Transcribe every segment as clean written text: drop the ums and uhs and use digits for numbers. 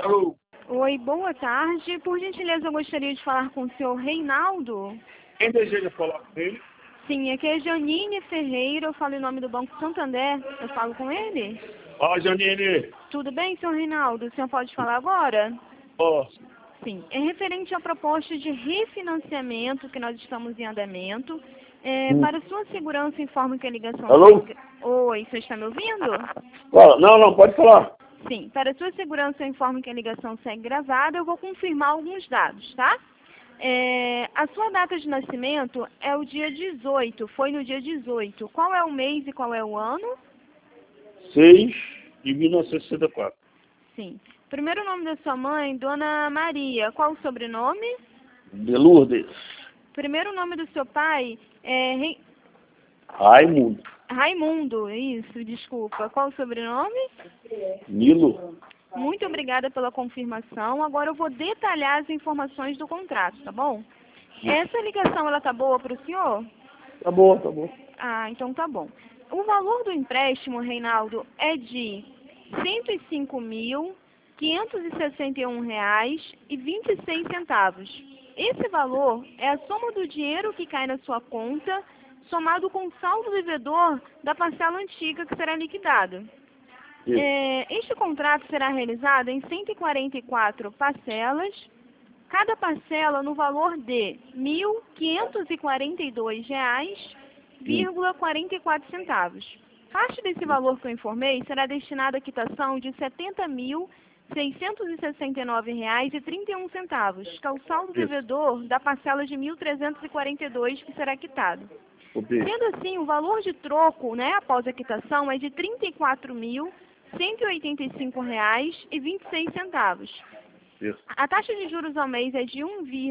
Alô? Oi, boa tarde. Por gentileza, eu gostaria de falar com o senhor Reinaldo. Quem deseja falar com ele? Sim, aqui é Janine Ferreira, eu falo em nome do Banco Santander. Eu falo com ele? Ó, Janine. Tudo bem, senhor Reinaldo? O senhor pode falar agora? Posso. Sim, é referente à proposta de refinanciamento que nós estamos em andamento. Para sua segurança, informo que a ligação... Alô? Oi, você está me ouvindo? Fala. Não, pode falar. Sim, para sua segurança, eu informo que a ligação segue gravada. Eu vou confirmar alguns dados, tá? A sua data de nascimento é o dia 18, foi no dia 18. Qual é o mês e qual é o ano? 6 de 1964. Sim. Primeiro nome da sua mãe, Dona Maria. Qual o sobrenome? De Lourdes. Primeiro nome do seu pai é Raimundo. Raimundo, isso, desculpa. Qual o sobrenome? Nilo. Muito obrigada pela confirmação. Agora eu vou detalhar as informações do contrato, tá bom? Essa ligação, ela tá boa para o senhor? Tá bom, tá bom. Ah, então tá bom. O valor do empréstimo, Reinaldo, é de R$ 105.561,26. Esse valor é a soma do dinheiro que cai na sua conta, somado com o saldo devedor da parcela antiga que será liquidada. Este contrato será realizado em 144 parcelas, cada parcela no valor de R$ 1.542,44. Parte desse valor que eu informei será destinada à quitação de R$ 70.669,31, que é o saldo devedor da parcela de 1.342 que será quitado. Sendo assim, o valor de troco, né, após a quitação, é de R$ 34.185,26. A taxa de juros ao mês é de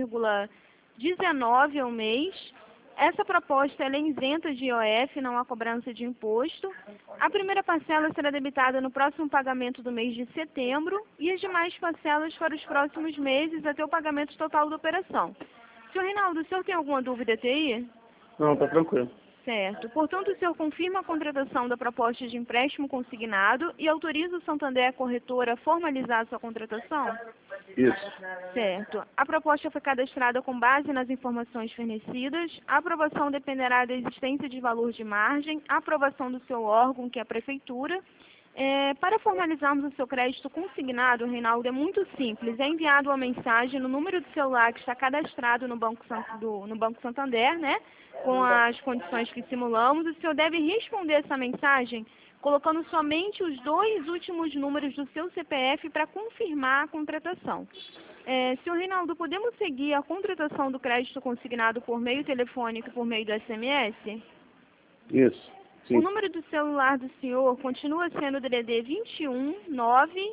1,19 ao mês. Essa proposta ela é isenta de IOF, não há cobrança de imposto. A primeira parcela será debitada no próximo pagamento do mês de setembro e as demais parcelas para os próximos meses até o pagamento total da operação. Senhor Reinaldo, o senhor tem alguma dúvida até aí? Não, tá tranquilo. Certo. Portanto, o senhor confirma a contratação da proposta de empréstimo consignado e autoriza o Santander Corretora a formalizar a sua contratação? Isso. Certo. A proposta foi cadastrada com base nas informações fornecidas. A aprovação dependerá da existência de valor de margem, a aprovação do seu órgão, que é a Prefeitura. Para formalizarmos o seu crédito consignado, Reinaldo, é muito simples. É enviado uma mensagem no número de celular que está cadastrado no Banco Santander, né? Com as condições que simulamos. O senhor deve responder essa mensagem colocando somente os 2 últimos números do seu CPF para confirmar a contratação. Senhor Reinaldo, podemos seguir a contratação do crédito consignado por meio telefônico e por meio do SMS? Isso. Sim. O número do celular do senhor continua sendo o DDD 21 9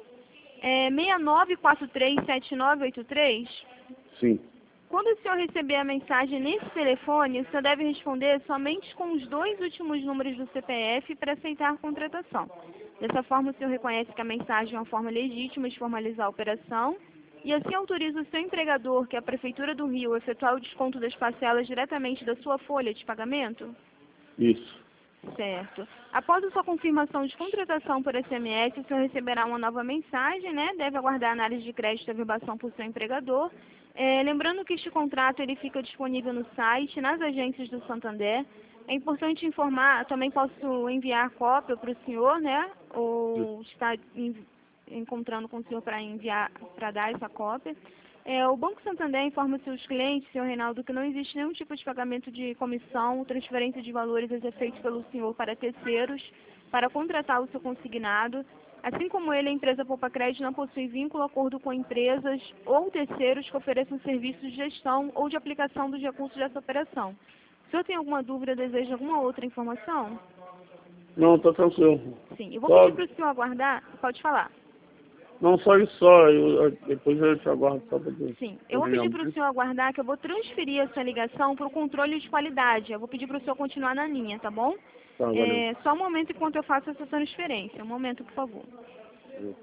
6943 7983? Sim. Quando o senhor receber a mensagem nesse telefone, o senhor deve responder somente com os 2 últimos números do CPF para aceitar a contratação. Dessa forma, o senhor reconhece que a mensagem é uma forma legítima de formalizar a operação e assim autoriza o seu empregador, que é a Prefeitura do Rio, a efetuar o desconto das parcelas diretamente da sua folha de pagamento? Isso. Certo. Após a sua confirmação de contratação por SMS, o senhor receberá uma nova mensagem, né? Deve aguardar a análise de crédito e averbação por seu empregador. Lembrando que este contrato ele fica disponível no site, nas agências do Santander. É importante informar, também posso enviar cópia para o senhor, né? Ou está encontrando com o senhor para enviar, para dar essa cópia. O Banco Santander informa seus clientes, senhor Reinaldo, que não existe nenhum tipo de pagamento de comissão, transferência de valores a ser feito pelo senhor para terceiros, para contratar o seu consignado. Assim como ele, a empresa Poupa Crédito não possui vínculo, acordo com empresas ou terceiros que ofereçam serviços de gestão ou de aplicação dos recursos dessa operação. O senhor tem alguma dúvida, deseja alguma outra informação? Não, tá tranquilo. Sim, eu vou pedir para o senhor aguardar. Pode falar. Não, só isso só. Depois eu te aguardo só pra ver. Sim, eu vou pedir para o senhor aguardar que eu vou transferir essa ligação para o controle de qualidade. Eu vou pedir para o senhor continuar na linha, tá bom? Tá, valeu. Só um momento enquanto eu faço essa transferência. Um momento, por favor. Valeu.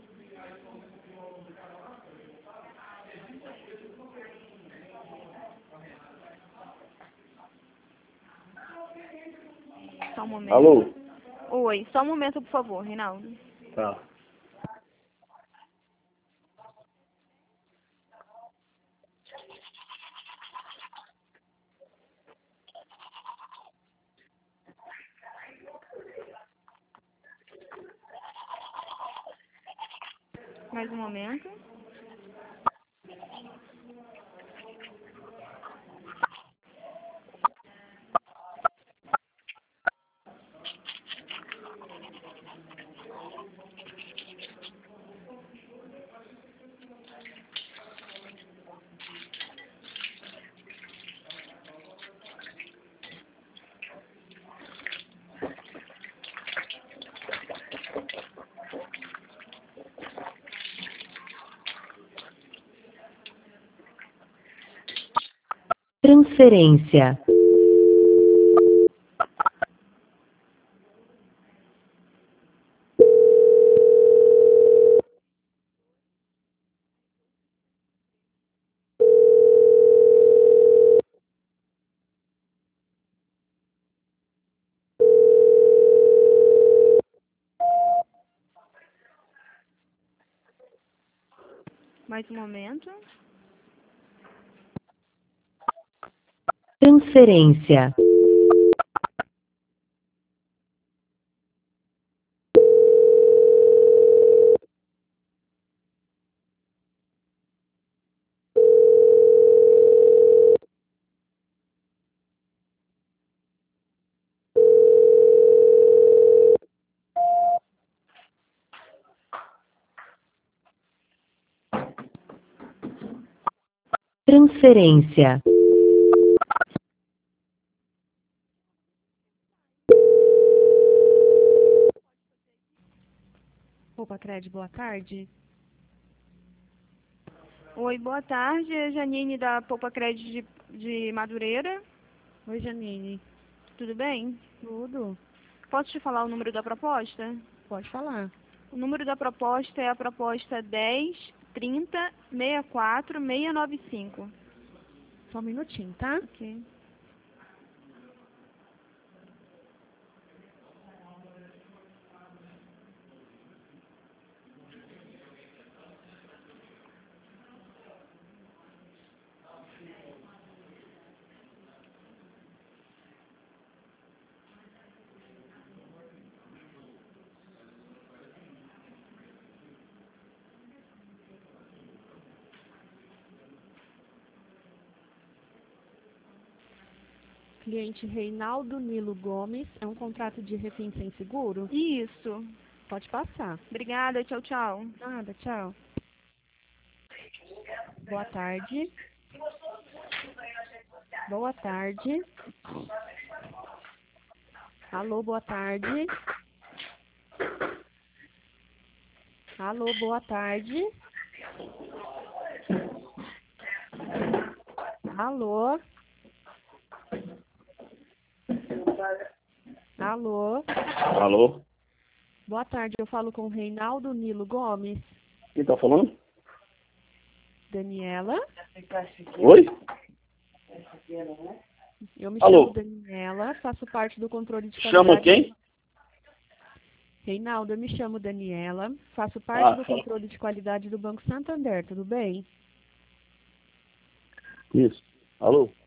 Só um momento. Alô? Oi, só um momento, por favor, Reinaldo. Tá. Mais um momento. Transferência. Mais um momento. Transferência. Transferência. Poupa-Cred, boa tarde. Oi, boa tarde. É Janine da Poupa-Cred de Madureira. Oi, Janine. Tudo bem? Tudo? Posso te falar o número da proposta? Pode falar. O número da proposta é a proposta 10-30-64-695. Só um minutinho, tá? Ok. Cliente Reinaldo Nilo Gomes, é um contrato de refém sem seguro? Isso. Pode passar. Obrigada. Tchau, tchau. Nada, tchau. Boa tarde. Boa tarde. Alô, boa tarde. Alô, boa tarde. Alô. Alô. Alô? Boa tarde, eu falo com o Reinaldo Nilo Gomes. Quem tá falando? Daniela. Oi? Eu me Alô? chamo Daniela, faço parte do controle de Chama qualidade. quem? Reinaldo, eu me chamo Daniela, faço parte Ah, do fala. controle de qualidade do Banco Santander, tudo bem? Isso. Alô?